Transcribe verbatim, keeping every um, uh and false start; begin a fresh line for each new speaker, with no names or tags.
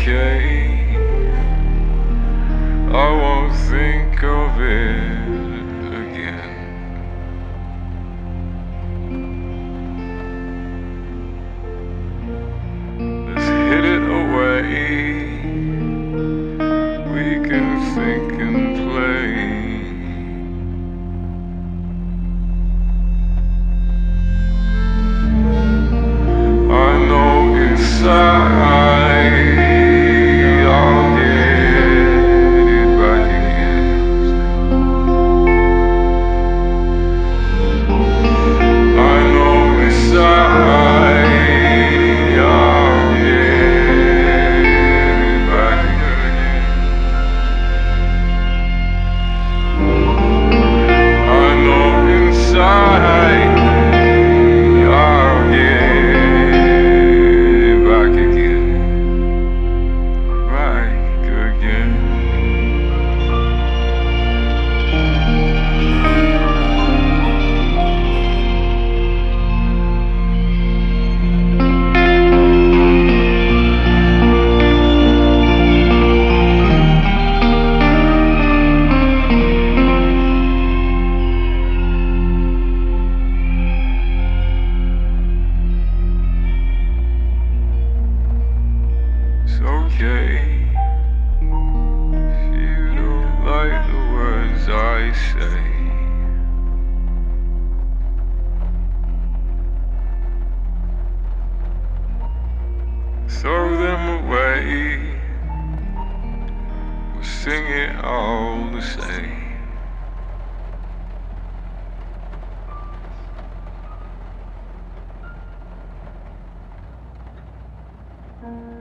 okay. I won't think of it again. Let's hid it away. We can think and play. I know inside I'll get it back again. I know inside I'll get it back again. I know inside I'll get it back again. Back again. It's okay if you don't like the words I say. Throw them away. We'll sing it all the same.